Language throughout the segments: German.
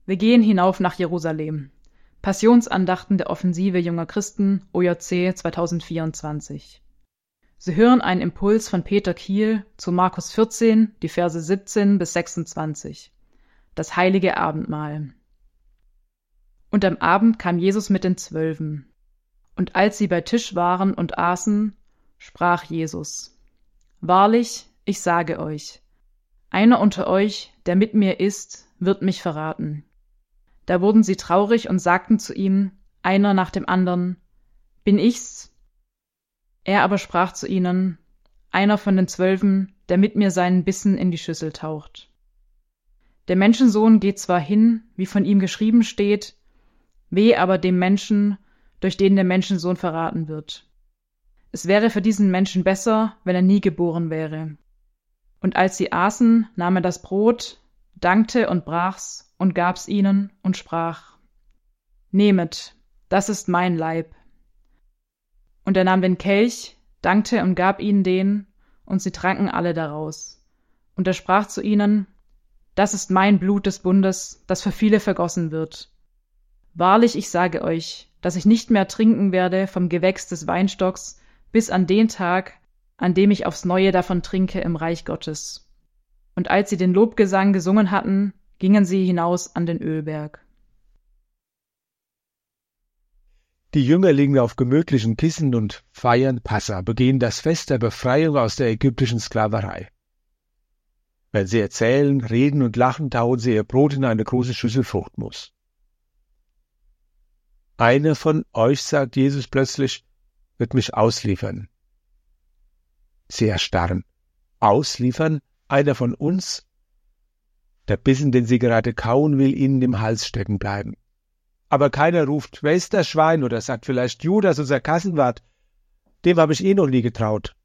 Wir gehen hinauf nach Jerusalem. Passionsandachten der Offensive junger Christen, OJC 2024. Sie hören einen Impuls von Peter Kiel zu Markus 14, die Verse 17 bis 26. Das heilige Abendmahl. Und am Abend kam Jesus mit den 12. Und als sie bei Tisch waren und aßen, sprach Jesus: Wahrlich, ich sage euch, einer unter euch, der mit mir isst, wird mich verraten. Da wurden sie traurig und sagten zu ihm, einer nach dem anderen: Bin ich's? Er aber sprach zu ihnen: Einer von den 12, der mit mir seinen Bissen in die Schüssel taucht. Der Menschensohn geht zwar hin, wie von ihm geschrieben steht, weh aber dem Menschen, durch den der Menschensohn verraten wird. Es wäre für diesen Menschen besser, wenn er nie geboren wäre. Und als sie aßen, nahm er das Brot, dankte und brach's und gab's ihnen und sprach: Nehmet, das ist mein Leib. Und er nahm den Kelch, dankte und gab ihnen den, und sie tranken alle daraus. Und er sprach zu ihnen: Das ist mein Blut des Bundes, das für viele vergossen wird. Wahrlich, ich sage euch, dass ich nicht mehr trinken werde vom Gewächs des Weinstocks bis an den Tag, an dem ich aufs Neue davon trinke im Reich Gottes. Und als sie den Lobgesang gesungen hatten, gingen sie hinaus an den Ölberg. Die Jünger liegen auf gemütlichen Kissen und feiern Passa, begehen das Fest der Befreiung aus der ägyptischen Sklaverei. Wenn sie erzählen, reden und lachen, tauchen sie ihr Brot in eine große Schüssel Fruchtmus. Einer von euch, sagt Jesus plötzlich, wird mich ausliefern. Sie erstarren. Ausliefern? Einer von uns? Der Bissen, den sie gerade kauen, will ihnen im Hals stecken bleiben. Aber keiner ruft: Wer ist das Schwein? Oder sagt vielleicht Judas, unser Kassenwart. Dem habe ich noch nie getraut.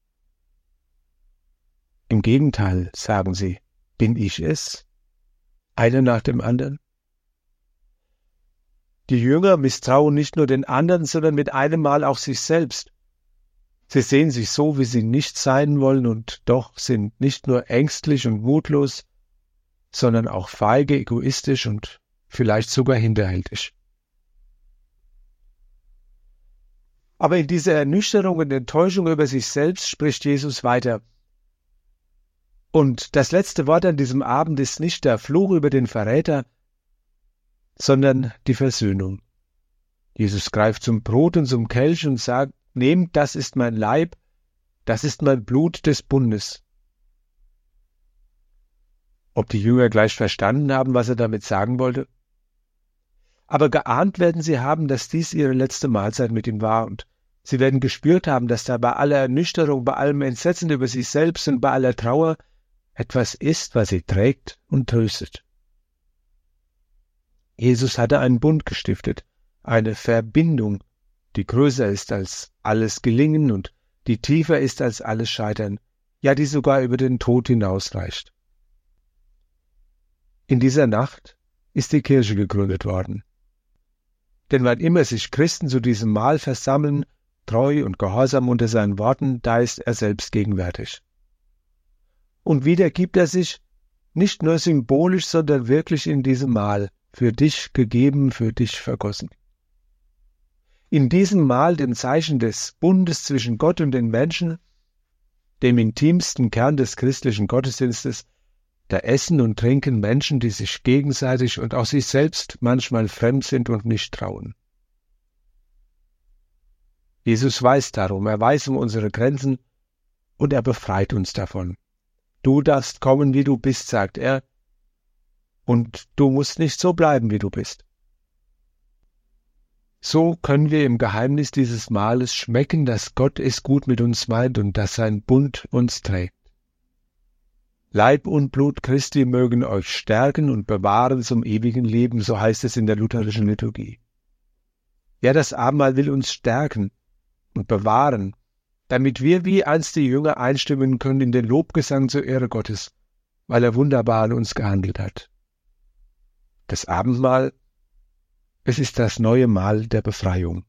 Im Gegenteil, sagen sie: Bin ich es? Einer nach dem anderen. Die Jünger misstrauen nicht nur den anderen, sondern mit einem Mal auch sich selbst. Sie sehen sich so, wie sie nicht sein wollen, und doch sind nicht nur ängstlich und mutlos, sondern auch feige, egoistisch und vielleicht sogar hinterhältig. Aber in dieser Ernüchterung und Enttäuschung über sich selbst spricht Jesus weiter. Und das letzte Wort an diesem Abend ist nicht der Fluch über den Verräter, sondern die Versöhnung. Jesus greift zum Brot und zum Kelch und sagt: Nehmt, das ist mein Leib, das ist mein Blut des Bundes. Ob die Jünger gleich verstanden haben, was er damit sagen wollte? Aber geahnt werden sie haben, dass dies ihre letzte Mahlzeit mit ihm war, und sie werden gespürt haben, dass da bei aller Ernüchterung, bei allem Entsetzen über sich selbst und bei aller Trauer etwas ist, was sie trägt und tröstet. Jesus hatte einen Bund gestiftet, eine Verbindung, die größer ist als alles Gelingen und die tiefer ist als alles Scheitern, ja, die sogar über den Tod hinausreicht. In dieser Nacht ist die Kirche gegründet worden. Denn wann immer sich Christen zu diesem Mahl versammeln, treu und gehorsam unter seinen Worten, da ist er selbst gegenwärtig. Und wieder gibt er sich nicht nur symbolisch, sondern wirklich in diesem Mahl, für dich gegeben, für dich vergossen. In diesem Mahl, dem Zeichen des Bundes zwischen Gott und den Menschen, dem intimsten Kern des christlichen Gottesdienstes, da essen und trinken Menschen, die sich gegenseitig und auch sich selbst manchmal fremd sind und nicht trauen. Jesus weiß darum, er weiß um unsere Grenzen und er befreit uns davon. Du darfst kommen, wie du bist, sagt er, und du musst nicht so bleiben, wie du bist. So können wir im Geheimnis dieses Mahles schmecken, dass Gott es gut mit uns meint und dass sein Bund uns trägt. Leib und Blut Christi mögen euch stärken und bewahren zum ewigen Leben, so heißt es in der lutherischen Liturgie. Ja, das Abendmahl will uns stärken und bewahren, damit wir wie einst die Jünger einstimmen können in den Lobgesang zur Ehre Gottes, weil er wunderbar an uns gehandelt hat. Das Abendmahl, es ist das neue Mahl der Befreiung.